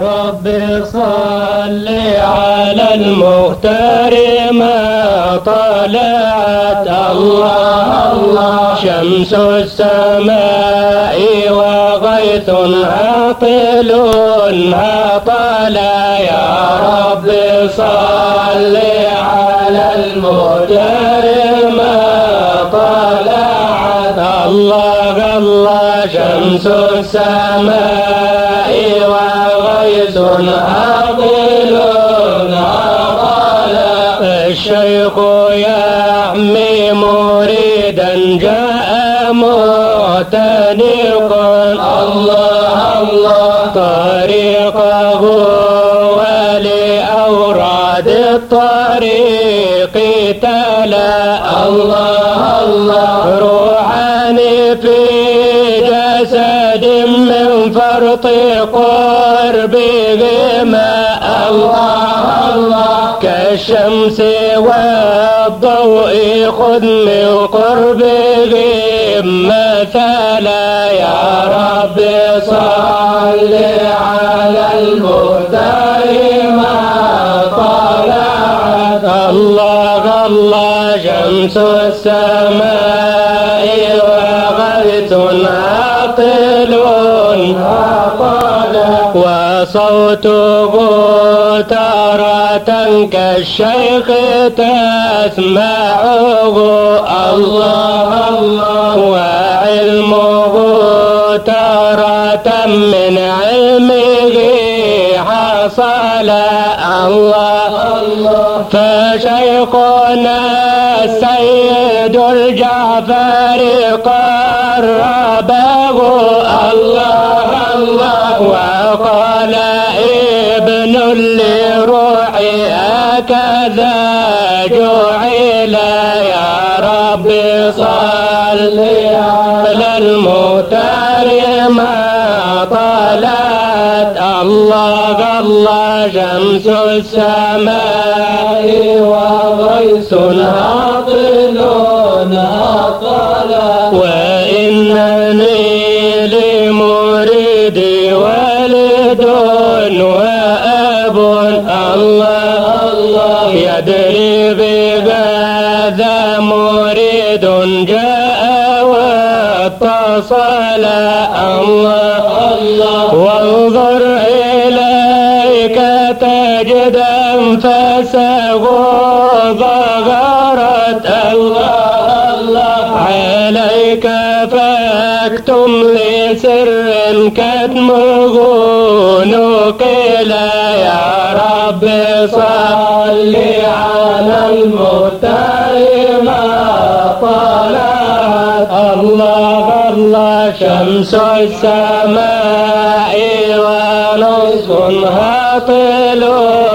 رب صل على المختار ما طلعت الله الله شمس السماء وغيث عاقل طلع يا رب صل على المختار ما طلعت الله الله شمس السماء وغيث عاقل طلع الشيخ يحمي مريدا جاء معتنقا الله الله طريقه ولأوراد الطريق تلا الله الله روحاني في جسد من فرط قربهما الله الله كالشمس والضوء خذ من قربهم مثلا يا رب صل على المختار ما طلعت الله الله شمس السماء وغيث عاقل طلع وصوته تارة كالشيخ تسمعه الله الله وعلمه تارة من علمه حصل الله الله فشيخنا السيد الجعفر قربه الله الله وقال ابن لروحي هكذا جعل يا رب صل على المختار ما طلعت الله الله شمس السماء وغيث عاقل طلع وإنني لمريدي والد وأب الله الله يدري بهذا مريد جاء واتصل الله الله وانظر إليك تجد أنفسه ظهرت الله الله عليك فاكتم لسر كتمه نقل يا رب صل على المختار ما طلعت الله الله شمس السماء ونصف هاطل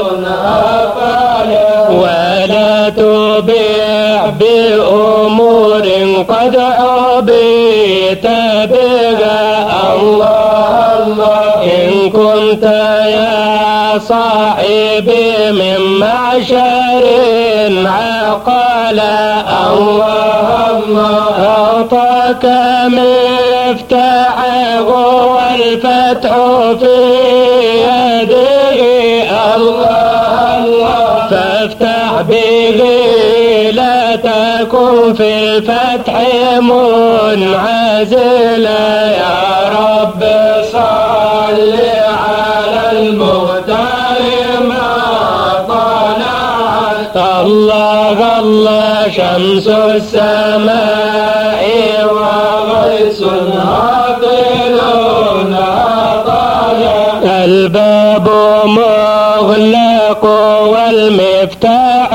ولا تبيع بأمور قد عبيت بها الله الله إن كنت يا صاحبي من معشر عقل الله الله أعطاك مفتاحه والفتح في يده الله الله فافتح به لا تكن في الفتح منعزلا يا رب صل على المختار ما طلعت الله الله شمس السماء وغيث عاقل طلع الباب مغلق والمفتاح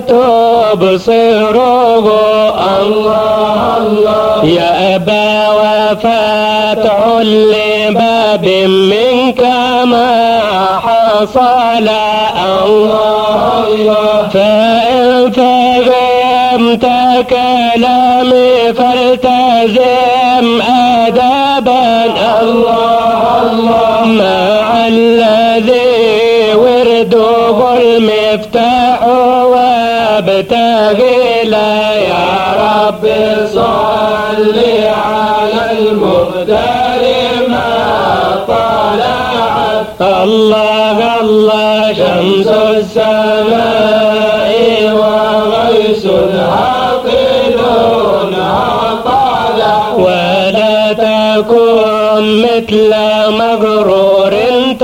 تبصره الله الله يأبى وفتح لباب منك ما حصل الله الله فإن فهمت كلامي فالتزم أدبا الله الله مع الذي ورده المفتاح وابتغي لا يا رب صل على المختار ما طلعت الله الله شمس السماء وغيث عاقل عطالا ولا تكن مثل مغرور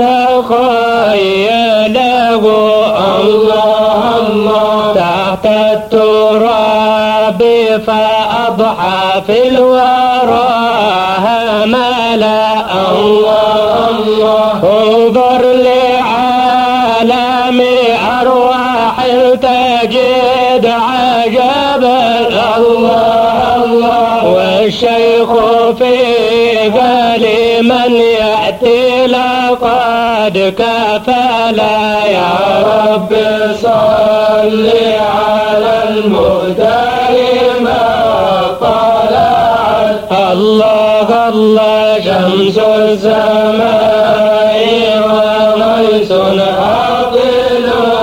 تخيله الله الله تحت التراب فأضحى في الورى هملا الله الله انظر لعالم أرواح تجد عجبا الله الله والشيخ في لمن يأتي لقد كفلا يا رب صل على المختار ما طلعت الله الله شمس السماء وغيث عاقل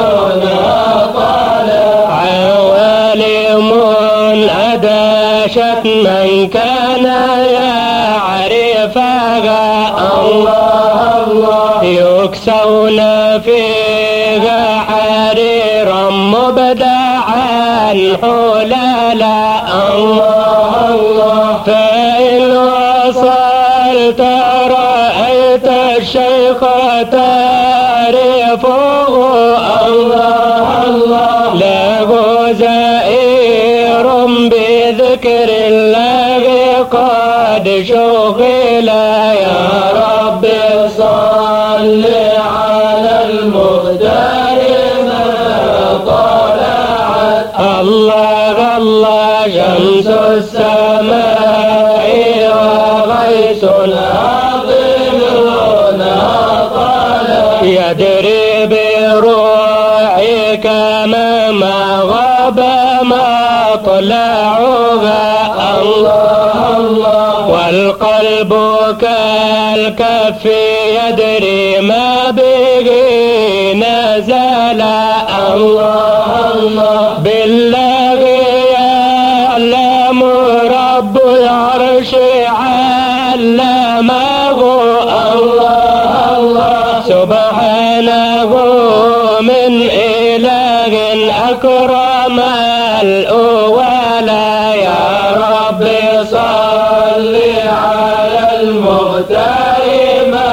طلع عوالم أداشت من كان يعرفها الله الله يكسون فيها حريرا مبدعا حلالا الله الله فإن وصلت رأيت الشيخ تعرفه الله الله له زائر بذكر الله قد شغل يا رب صل على المختار ما طلعت الله الله شمس السماء وغيث عاقل طلع يدري بروحي كما ما غاب مطلعها الله الله والقلب كالكف يدري ما به نزل الله الله بالله يعلم رب العرش علمه الله الله سبحانه من إله أكرم الأولى يا رب صل على المختار ما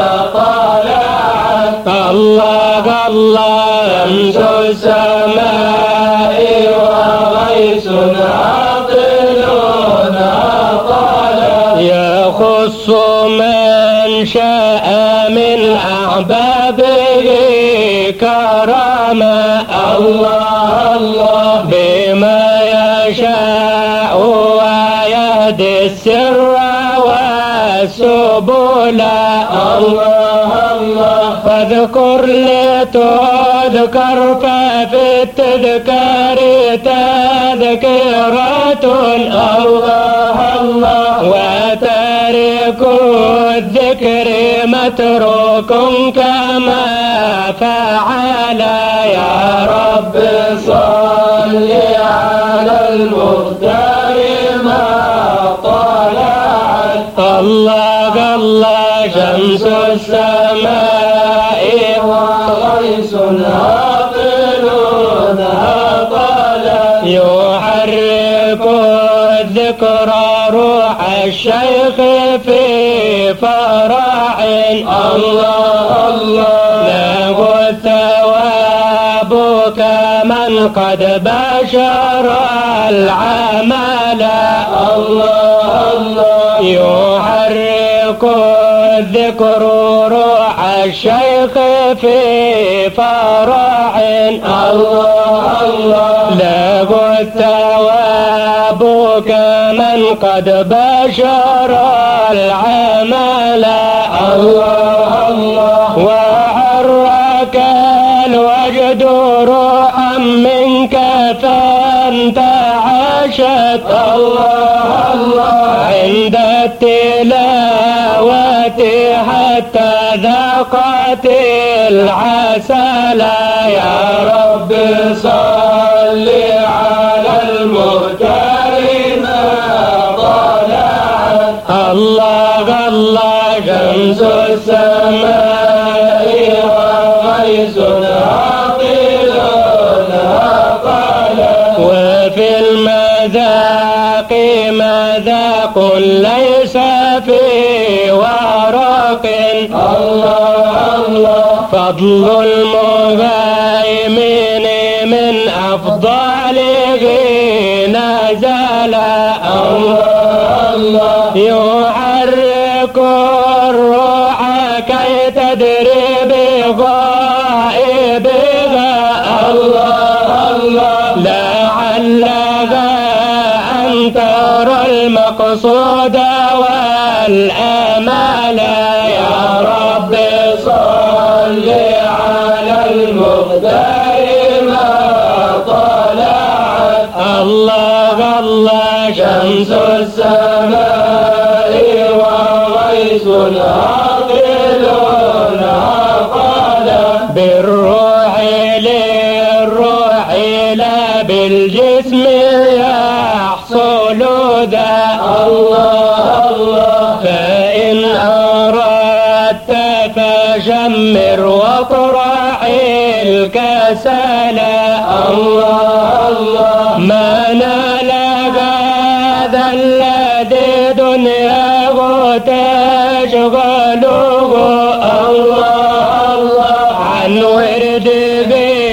طلعت الله الله شمس السماء وغيث عاقل طلع يخص من شاء من أحبابه كرما الله الله بما يشاء ويهدي السر والسبل الله الله فاذكر لتذكر ففي التذكار تذكرة الله الله وتارك الذكر متروك كما فعل يا رب صل على المختار ما طلعت الله الله شمس السماء وغيث عاقل طلع يحرك الذكر روح الشيخ في فرح الله الله له الثواب كمن قد بشر العمل الله الله يحرك الذكر روح الشيخ في فرح الله الله له الثواب كمن قد بشر العمل الله الله وحرك الوجد روحا منك فانتعشت الله الله عند التلاوة حتى ذاقت العسل يا رب صل على المختار ما طلعت الله الله شمس السماء فضل المهيمن من أفضله نزل الله يحرك الروح كي تدري بغائبها الله لعلها أن ترى المقصود والآمال يا رب صل على المختار ما طلعت الله شمس السماء وغيث عاقل عقل بالروح للروح لا بالجسم يحصل ذا الله فإن أردت فشمر واطرح الكسل الله ما نال هذا الذي دنياه تشغله الله عن ورده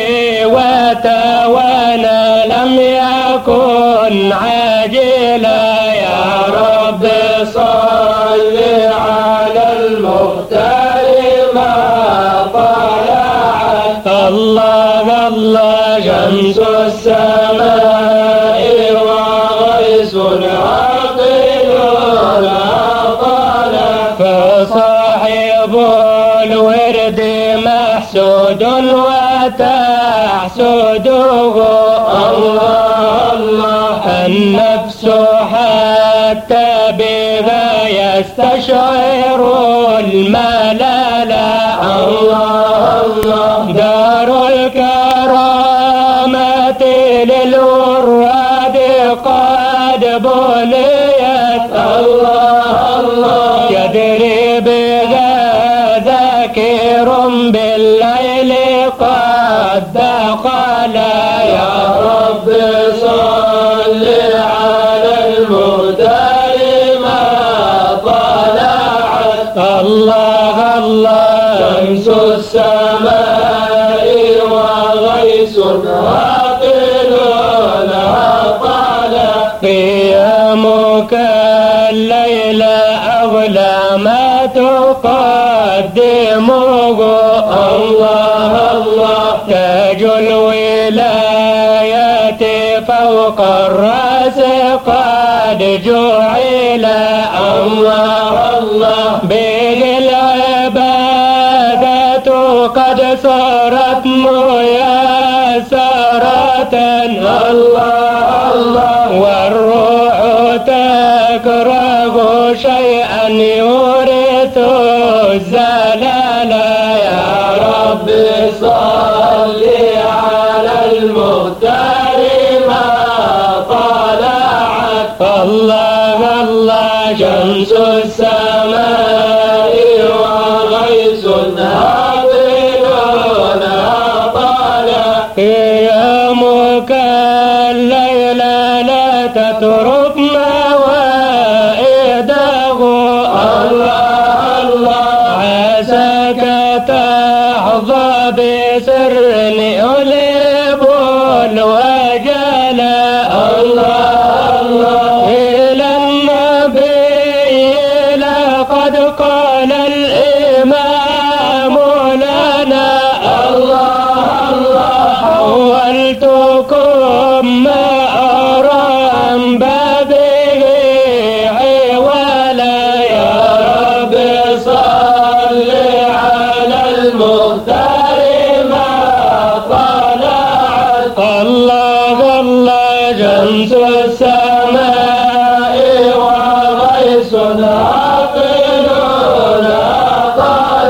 وتوانى لم يكن عاجلا يا رب صل على المختار ما طلعت الله شمس السماء وغيث عاقل عقل فصاحب الورد محسود وتحسده الله النفس حتى بها يستشعر الملل الله دار الكرامة للوراد قد بنيت الله يدري بها ذاكر بالليل قد دخل يا رب صل على المختار ما طلعت الله شمس السماء وغيث عاقل عقل قيامك الليل أغلى ما تقدمه الله تاج الولايات فوق الرأس قد جعل الله به العبادة قد صارت ميسرة الله والروح تكره شيئا يورث الزلال يا رب صل على المختار ما طلعت الله شمس السماء وغيث عاقل عقل قيامك الليل لا تترك موائده الله عساك تحظى بسر يلب الوجل الله إلى النبي لقد قال الإمام لنا حولتكم ما أرى عن بابه عولا يا رب صل على المختار ما طلعت الله شمس السماء وغيث عاقل عقل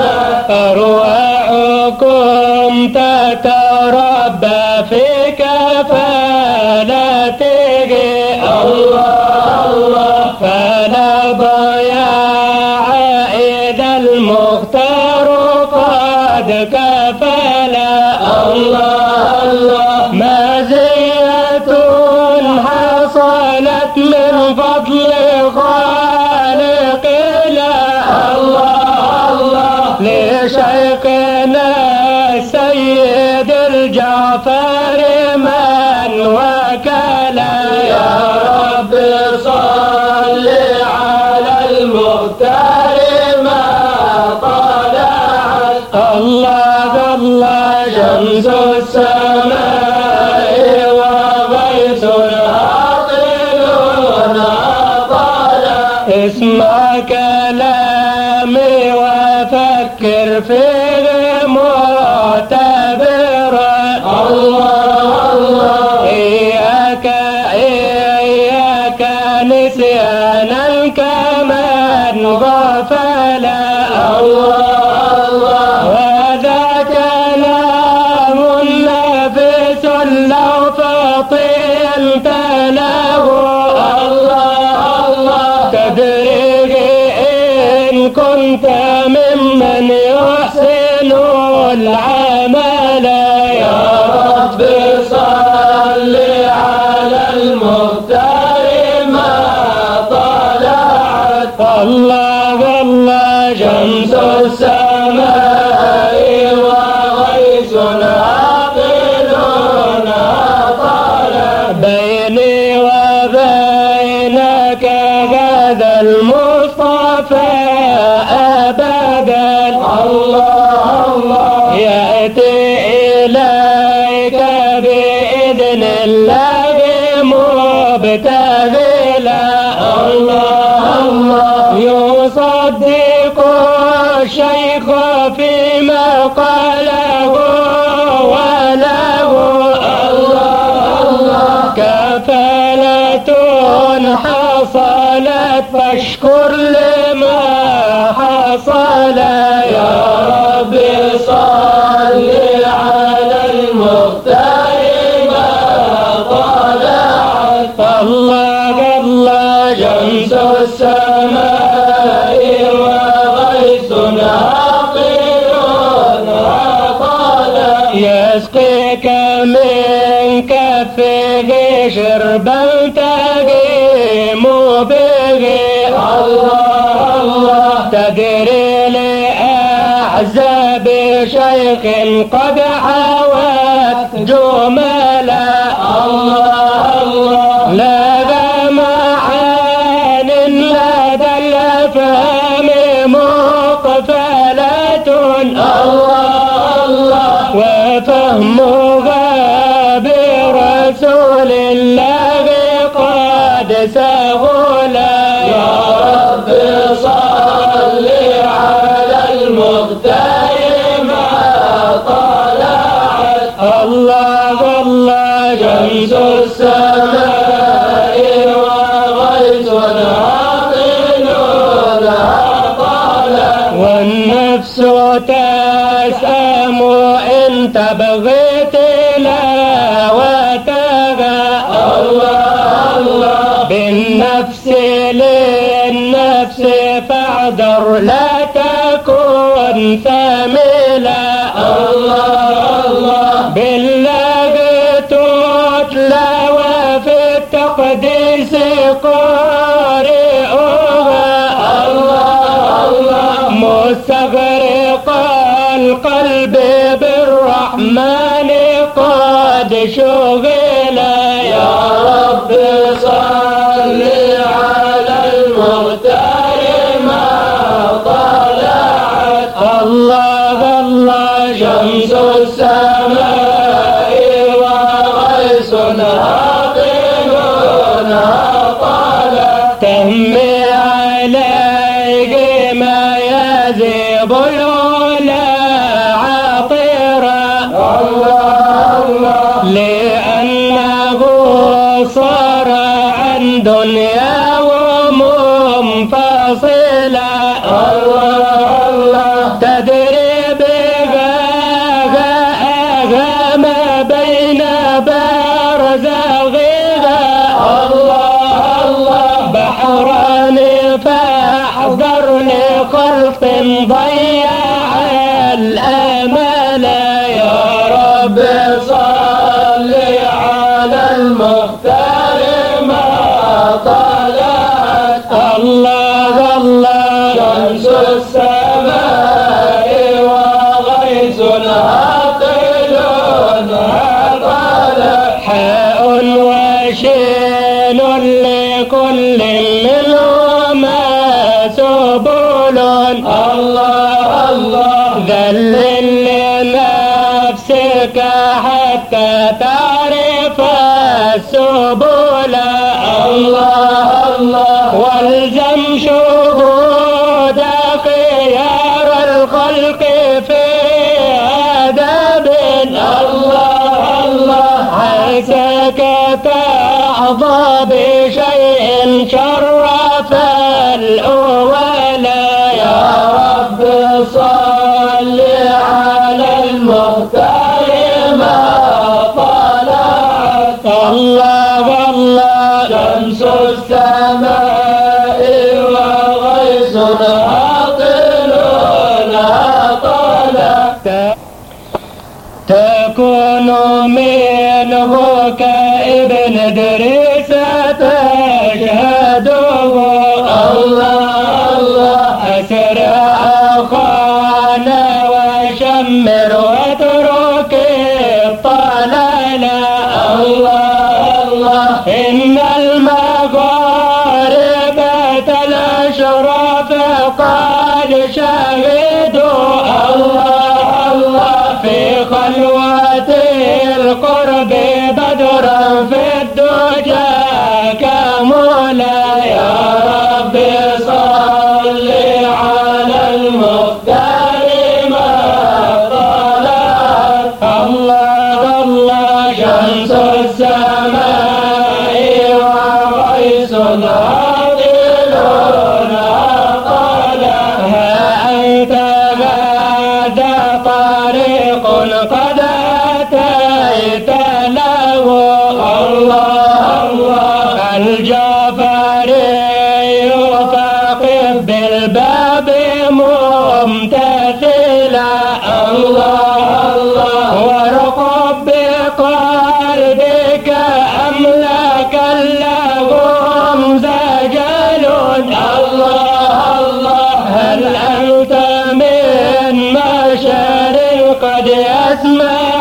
أرواحكم تتربى في كفالته الله فلا ضياع إذا المختار قد كفل الله مزية حصلت من فضل خالق الله لشيخ شيخنا سيد الجعفر من وكلا. يا رب صل على المختار ما طلعت. الله الله شمس السماء وغيث عاقل طلع. اسمع كلامي وفكر فيه معتبرا. الله الله إياك نسيانا كمن غفلا. الله وهذا كلام نفس لو فطنت له. تدري إن كنت ممن يحسن العمل. يا رب صل على المختار ما طلعت. الله الله شمس السماء وغيث عاقل طلع. بيني وبينك هذا المصطفى أبدا. الله يأتي إليك بإذن الله مبتذلا. الله يصدق الشيخ فيما قاله وله. كفالة حصلت فاشكر لما حصل. يا رب صل على المختار ما طلعت. الله الله شمس السماء وغيث عاقل طلع. يسقيك من كفه شربا تقيم به. الله تدري لأحزاب شيخ قد حوت جملا. الله لدى معان لدى الأفهام مقفلة. وفهمها برسول الله قد سهلا. يا رب صل على المختار ما طلعت. الله الله شمس السماء وغيث عاقل طلع. والنفس تسأم إن تبغي تلاوتها. بالنفس للنفس فاعذر لا تكن ثملا. بالله تتلى وفي التقديس قارئها. مستغرق القلب بالرحمن قد شغلا. يا رب صل على المختار ما طلعت. الله الله شمس السماء وغيث عاقل طلع. تهمي عليك ما يذيب العلا عطرا. لأنه صار عن دنياه منفصلا. تدري بها ما بين برزخها. بحران فاحذر لخلق ضيع الأمل. يا رب صل على المختار ما طلعت. الله الله شمس السماء وغيث عاقل عقل حاء وشين لكل منهما سبل الله الله ذلل لنفسك حتى تعرف السبل الله الله والزم شهود خيار الخلق في أدب الله الله عساك تحظى بشيء شرف الأولى يا رب صل على المختار ما طلعت الله الله شمس السماء وغيث عاقل طلعت تكون منه كابن إدريس تشهده الله الله أسرع أخانا وشمر واترك الطلال الله الله إن المغاربة الأشراف قد شهدوا الله الله في خلوة القرب بدرا في الدجى كمولا يا رب صل على المختار ما طلعت الله الله شمس السماء وغيث عاقل طلعت أنت هذا طريق قد أتيت له الله الله الجعفري فقف بالباب ممتثلا الله الله وارقب بقلبك أملاك لهم زجل الله الله هل أنت من مشار قد يسمع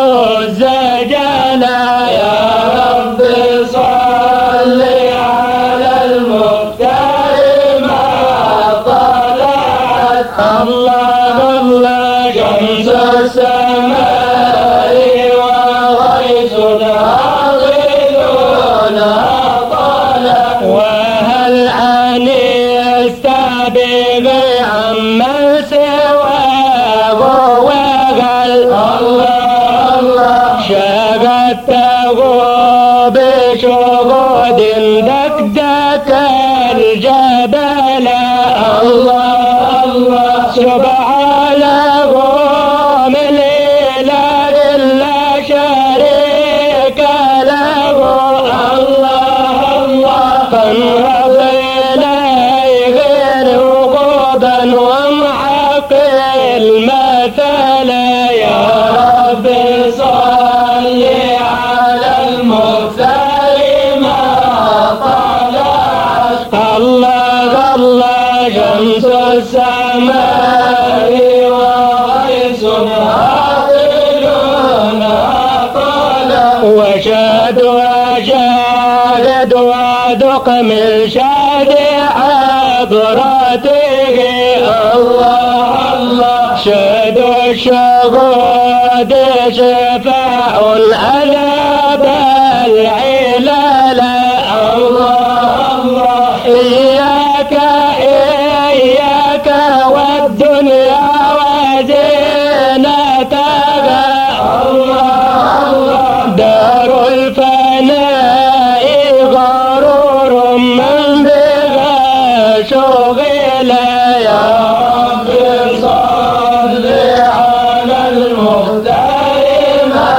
الزجل يا رب صل على المختار ما طلعت الله الله شمس السماء وغيث عاقل طلعت وهل أنست بغي عمن سواه وهل الله الله شغلته بشهود دكدك الجبل الله الله سبحانه من إله لا شريك له الله الله فانهض إليه رغبا وامحق المثل يا رب صل على المختار ما طلعت الله الله شمس السماء وغيث عاقل طلعت وشاد وشاهد وذق من شاد عبرته الله الله شاد الشهود شفاء على بالعلال الله الله إياك إياك والدنيا وزينتها الله دار الفناء غرور من بها شغل يا رب صل على المختار ما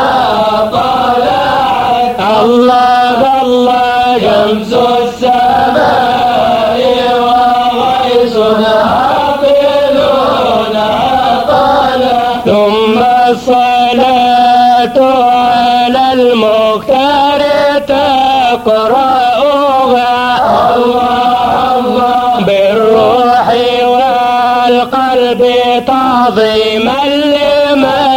طلعت الله الله شمس السماء وغيث عاقل طلعت ثم الصلاة على المختار تقرأها الله بالروح والقلب تعظيما لما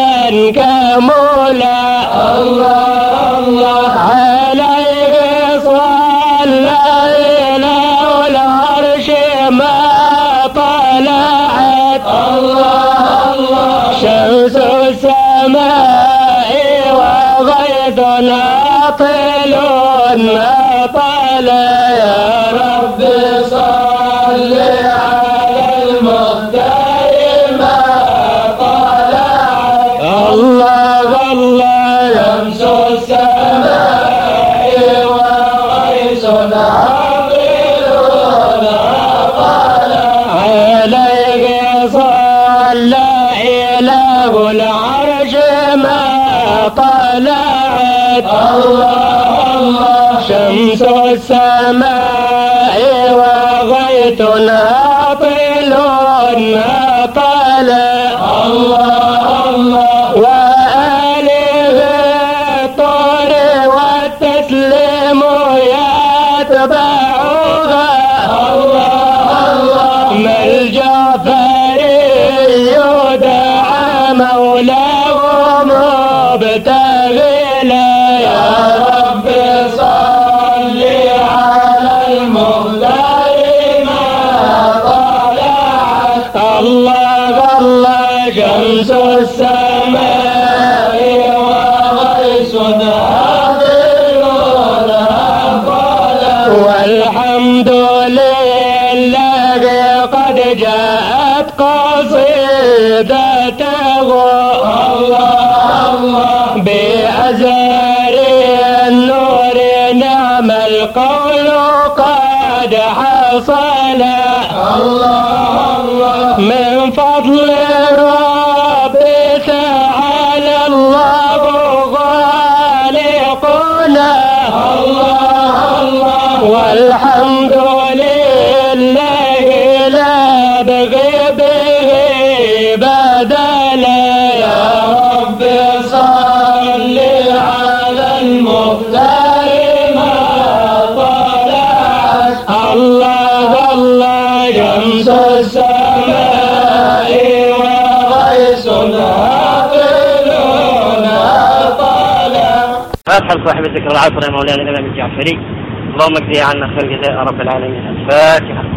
كمولا الله الله عليه صلى والعرش ما طلعت الله الله شمس السماء وغيث عاطل ما طلع يا رب صل على المختار ما طلعت الله الله شمس السماء وغيث عاطل ما طلعت عليه صلى إله العرش ما طلعت الله شمس السماء وغيث عاطل ما طلع الله وآله الطور والتسليم يتبعها ما الجعفري يدعى مولاه مبتغلا يا رب صل على المختار ما طلعت الله الله شمس السماء وغيث عاطل ما طلعت والحمد لله قد جاءت قصيدته الله بأزهار النور نعم القول قد حصل الله من فضل ربي تعالى الله خالقنا والحمد لله لا بغي به بدلا يا رب صل على المختار ما طلعت الله الله شمس السماء وغيث عاطل ما طلعت. فاتحة صاحب الذكر العصر يا مولانا الإمام الجعفري، اللهم اجزي عنا خير جزاء رب العالمين. الفاتحة.